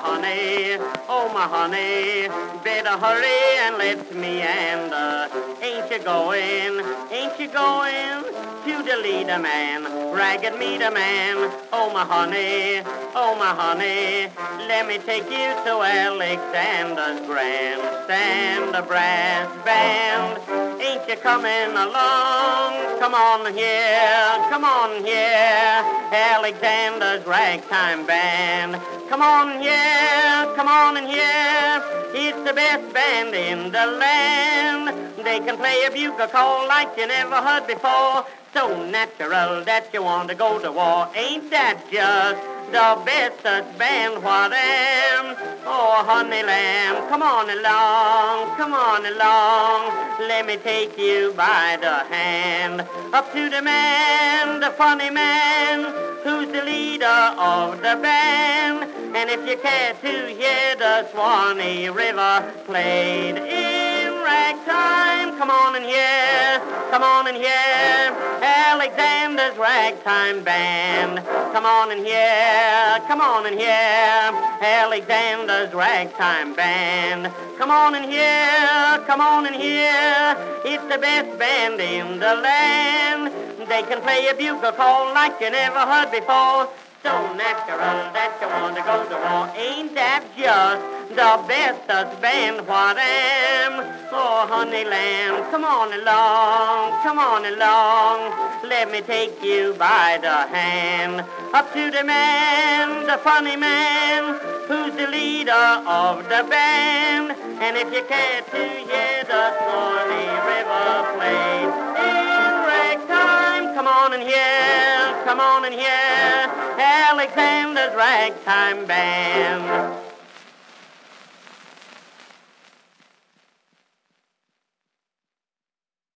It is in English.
my honey, better hurry and let me meander. Ain't you going to the leader man, ragged meter man? Oh my honey, let me take you to Alexander's grandstand, the brass band. Ain't you coming along? Come on here, Alexander's ragtime band. Come on in here, it's the best band in the land. They can play a bugle call like you never heard before. So natural that you want to go to war. Ain't that just the bestest band what am? Oh, honey lamb, come on along, let me take you by the hand. Up to the man, the funny man, who's the leader of the band. And if you care to hear the Swanee River played in ragtime, come on in here, Alexander's ragtime band. Come on in here, Alexander's ragtime band. Come on in here, it's the best band in the land. They can play a bugle call like you never heard before. So natural that you want to go to war. Ain't that just the bestest band what am? Oh, honey lamb, come on along, let me take you by the hand. Up to the man, the funny man, who's the leader of the band. And if you care to hear the Swanee River play in ragtime, come on in here, Alexander's ragtime band.